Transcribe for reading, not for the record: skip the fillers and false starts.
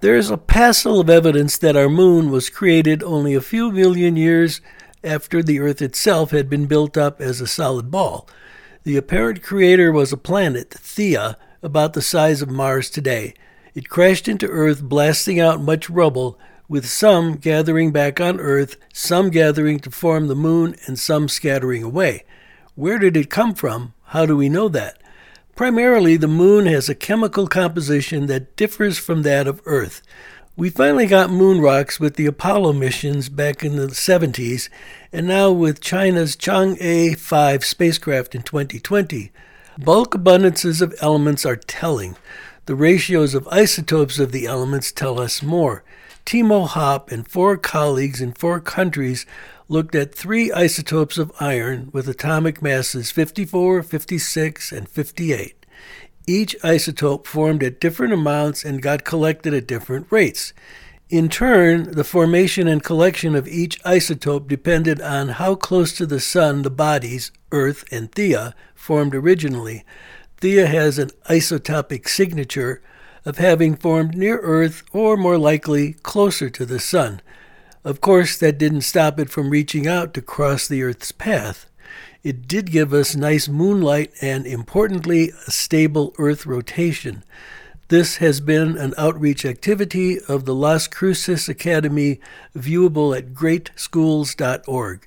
There is a passel of evidence that our moon was created only a few million years after the Earth itself had been built up as a solid ball. The apparent creator was a planet, Theia, about the size of Mars today. It crashed into Earth, blasting out much rubble, with some gathering back on Earth, some gathering to form the moon, and some scattering away. Where did it come from? How do we know that? Primarily, the moon has a chemical composition that differs from that of Earth. We finally got moon rocks with the Apollo missions back in the 70s, and now with China's Chang'e 5 spacecraft in 2020. Bulk abundances of elements are telling. The ratios of isotopes of the elements tell us more. Timo Hopp and 4 colleagues in 4 countries looked at 3 isotopes of iron with atomic masses 54, 56, and 58. Each isotope formed at different amounts and got collected at different rates. In turn, the formation and collection of each isotope depended on how close to the Sun the bodies, Earth and Theia, formed originally. Theia has an isotopic signature of having formed near Earth or, more likely, closer to the Sun. Of course, that didn't stop it from reaching out to cross the Earth's path. It did give us nice moonlight and, importantly, a stable Earth rotation. This has been an outreach activity of the Las Cruces Academy, viewable at greatschools.org.